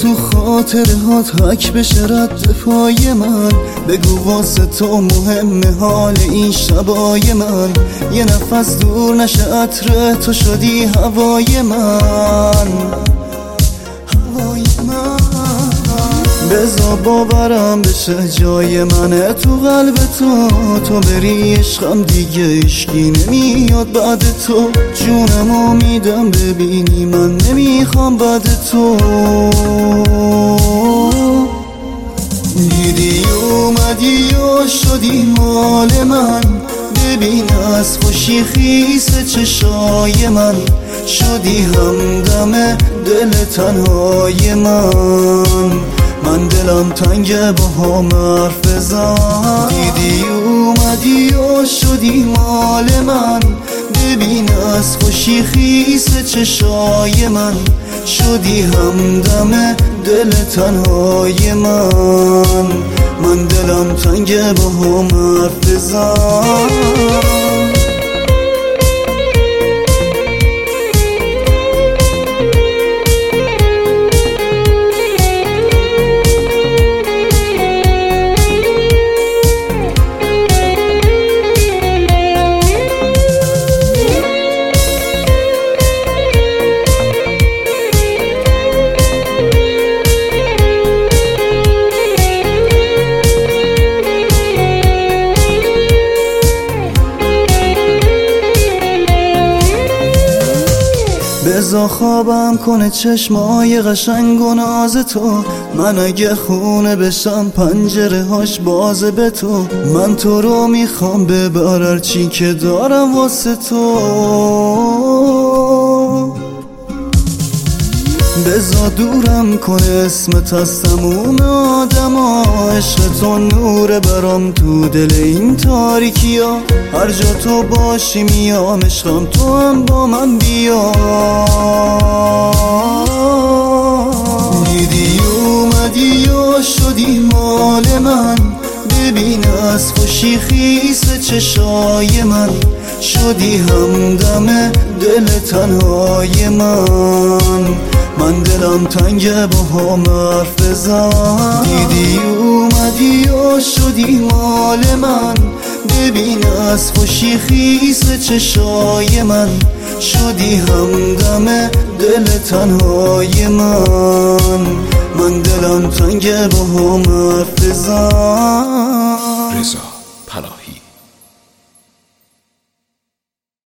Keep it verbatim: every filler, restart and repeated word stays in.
تو خاطره هات حک بشه رد پای من. بگو واسه تو مهمه حال این شبای من. یه نفس دور نشه عطر تو شدی هوای من، هوای من. بذار باورم بشه جای منه تو قلب تو. تو بری عشقم دیگه عشقی نمیاد بعد تو. جونمو میدم ببینی من نمیخوام بعد تو. دیدی اومدی و شدی مال من. ببین از خوشی خیس چشای من. شدی همدم دل تنهای من. من دلم تنگه با هم حرف بزن. دیدی اومدی و شدی مال من. ببین از خوشی خیس چشای من. شدی همدم دل تنهای من. من دلم تنگه با هم حرف بزن. بذار خوابم کنه چشمای قشنگ و ناز تو. من اگه خونه بشم پنجره هاش بازه به تو. من تو رو میخوام ببر هرچی که دارم واسه تو. بذار دورم کنه اسمت از تموم آدم ها. عشق تو نور برام تو دل این تاریکی ها. هر جا تو باشی میام عشقم تو هم با من بیا. دیدی اومدی و شدی مال من. ببین از خوشی خیس چشای من. شدی همدم دل تنهای من. من دلم تنگه با هم حرف بزن. دیدی اومدی و شدی مال من. ببین از خوشی خیس چشای من. شدی همدم دل تنهای من. من دلم تنگه با هم حرف بزن. رضا پناهی.